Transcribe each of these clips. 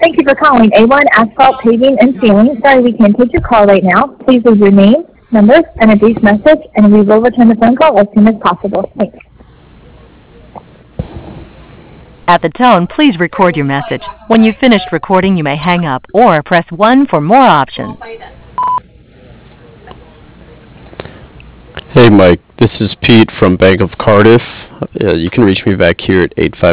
Thank you for calling A1 Asphalt Paving and Sealing. Sorry we can't take your call right now. Please leave your name, number, and a brief message, and we will return the phone call as soon as possible. Thanks. At the tone, please record your message. When you've finished recording, you may hang up or press 1 for more options. Hey Mike, this is Pete from Bank of Cardiff. You can reach me back here at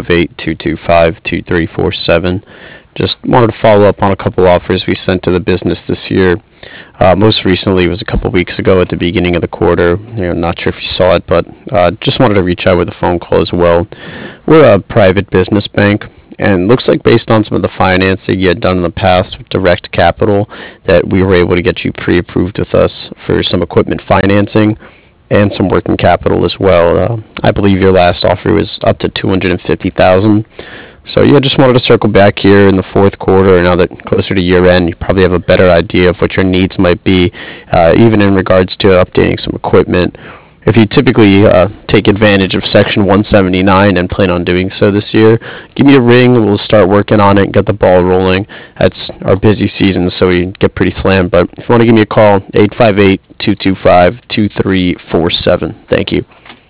858-225-2347. Just wanted to follow up on a couple offers we sent to the business this year. Most recently was a couple weeks ago at the beginning of the quarter. Not sure if you saw it, but just wanted to reach out with a phone call as well. We're a private business bank, and looks like based on some of the financing you had done in the past with Direct Capital that we were able to get you pre-approved with us for some equipment financing and some working capital as well. I believe your last offer was up to $250,000. So yeah, just wanted to circle back here in the fourth quarter. Now that closer to year end, you probably have a better idea of what your needs might be, even in regards to updating some equipment. If you typically take advantage of Section 179 and plan on doing so this year, give me a ring. We'll start working on it and get the ball rolling. That's our busy season, so we get pretty slammed. But if you want to give me a call, 858-225-2347. Thank you.